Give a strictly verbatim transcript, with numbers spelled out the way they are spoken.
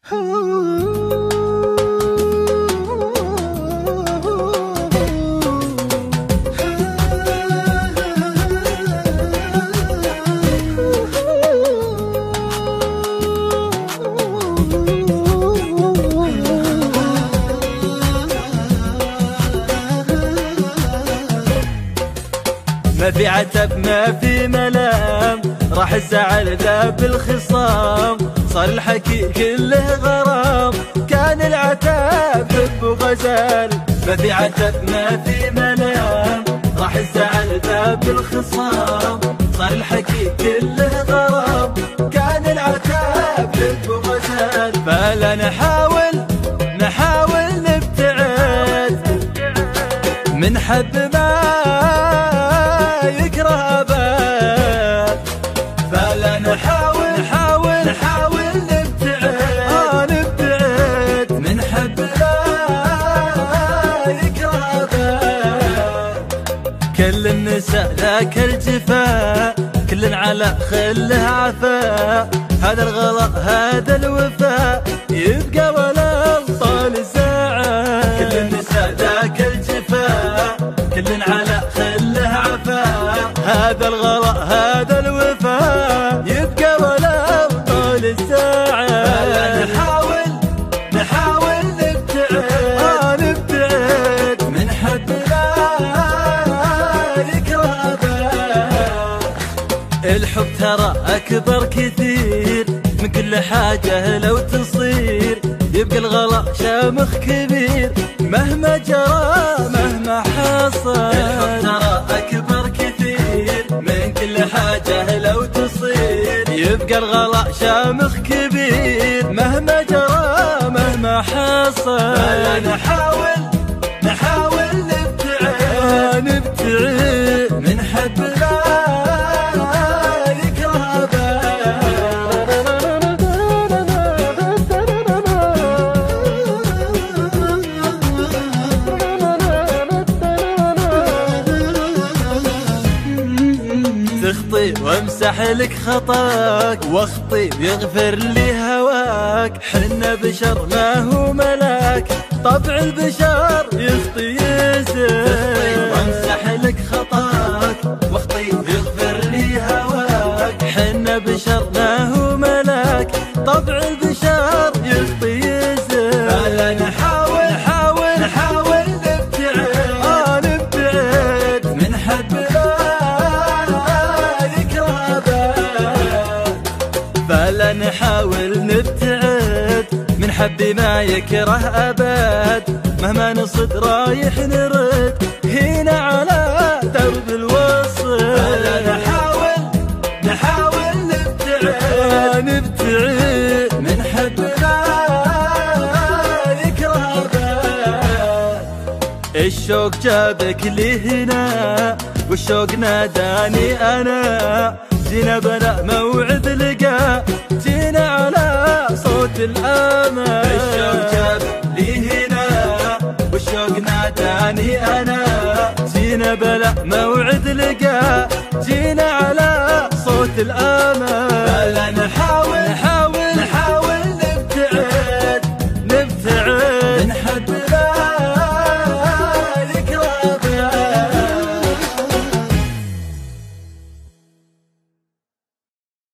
ما في عتب ما في ملام، راح الزعل ذاب الخصام، صار الحكي كله غرام، كان العتاب حب وغزال. ما في عتب ما في ملام، راح الزعل ذاب الخصام، صار الحكي كله غرام، كان العتاب حب وغزال. فلا نحاول نحاول نبتعد من حب ما يكره أبد، فلا نحاول نحاول نحاول نبتعد آه نبتعد من حب لا يكره أبد. كل النساء ذاك الجفاء، كل على خله عفاء، هذا الغلا هذا الوفاء يبقى ولا طال الزعل. كل النساء ذاك الجفاء، كل على خله عفاء، هذا الغلا هذا الوفاء يبقى ولا طال الزعل. فلا نحاول نحاول نبتعد آه نبتعد من حب لا يكره أبد. الحب ترى أكبر كثير من كل حاجة لو تصير، يبقى الغلا شامخ كبير مهما جرى مهما حصل. الحب ترى أكبر كثير من كل حاجة لو تصير، يبقى الغلا شامخ كبير مهما جرى مهما حصل. فلا نحاول نحاول نبتعد نبتعد من حب لا يكره أبد. تخطي وامسح لك خطاك، واخطي ويغفر لي هواك، حنا بشر ما هو ملاك، طبع البشر يخطي يسر. تخطي وامسح لك خطاك، واخطي ويغفر لي هواك، حنا بشر ما هو ملاك، طبع البشر يخطي يسر. فلا نحاول نحاول نحاول نبتعد آه نبتعد من حب فلا نحاول نبتعد من حب ما يكره أبد، مهما نصد رايح نرد هنا على درب الوصل. فلا نحاول نحاول نبتعد نبتعد من حب لا يكره أبد. الشوق جابك لي هنا والشوق ناداني أنا، جينا بلا موعد لقاء، جينا على صوت الأمل. الشوق جاب لي هنا والشوق ناداني أنا، جينا بلا موعد لقاء، جينا